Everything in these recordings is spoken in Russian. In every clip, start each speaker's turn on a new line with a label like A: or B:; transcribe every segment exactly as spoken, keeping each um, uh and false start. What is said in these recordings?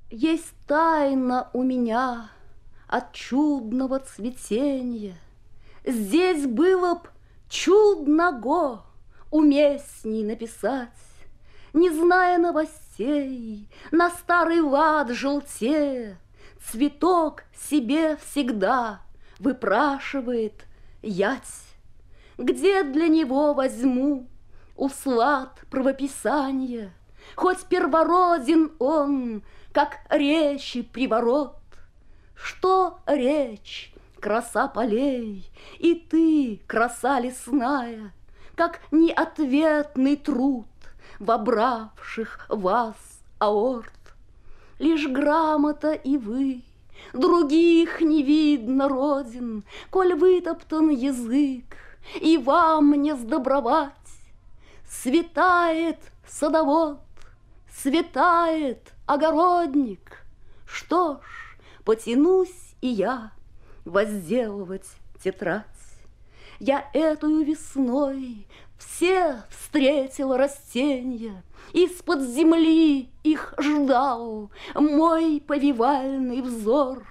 A: Есть тайна у меня от чудного цветения. Здесь было б чудного уместней написать, не зная новостей, на старый лад желтея, цветок себе всегда выпрашивает ять. Где для него возьму услад правописания, хоть первороден он, как речи приворот? Что речь, краса полей, и ты, краса лесная, как неответный труд вобравших вас аорт. Лишь грамота и вы, других не видно родин, коль вытоптан язык, и вам не сдобровать. Светает садовод, светает огородник. Что ж, потянусь и я возделывать тетрадь. Я этою весной все встретила растения, из-под земли их ждал мой повивальный взор.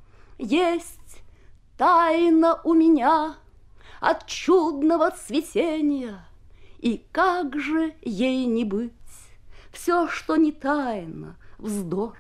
A: Есть тайна у меня от чудного цветения, и как же ей не быть? Все, что не тайна, вздор.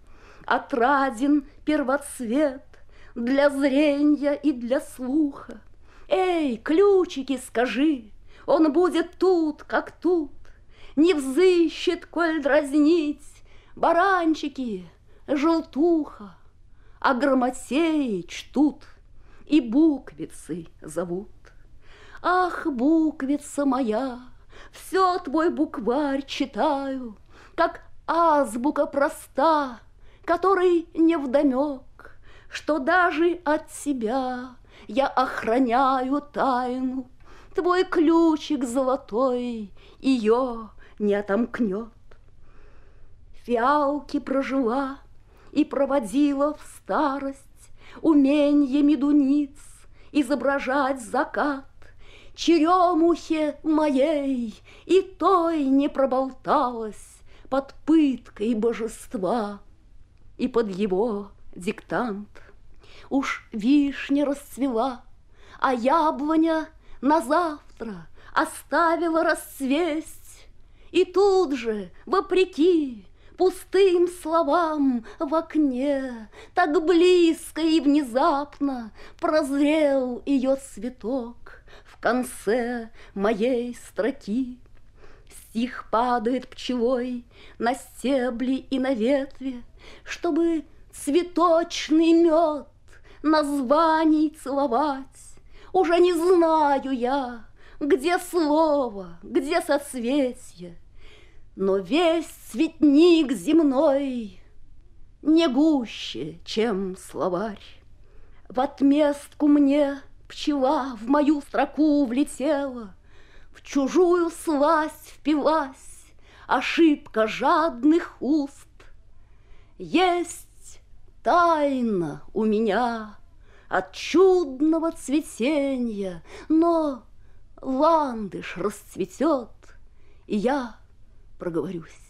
A: Отраден первоцвет для зрения и для слуха. Эй, ключики, скажи, он будет тут, как тут, не взыщет, коль дразнить баранчики, желтуха, а грамотеи чтут и буквицы зовут. Ах, буквица моя, все твой букварь читаю, как азбука проста, которой невдомек, что даже от себя я охраняю тайну. Твой ключик золотой ее не отомкнет. Фиалки прожила и проводила в старость уменье медуниц изображать закат. Черемухе моей и той не проболталась под пыткой божества и под его диктант. Уж вишня расцвела, а яблоня на завтра оставила расцвесть. И тут же, вопреки пустым словам в окне, так близко и внезапно прозрел ее цветок в конце моей строки. Стих падает пчелой на стебли и на ветви, чтобы цветочный мед названий целовать. Уже не знаю я, где слово, где соцветие, но весь цветник земной не гуще, чем словарь. В отместку мне пчела в мою строку влетела, в чужую сласть впилась ошибка жадных уст. Есть тайна у меня от чудного цветения, но ландыш расцветет, и я проговорюсь.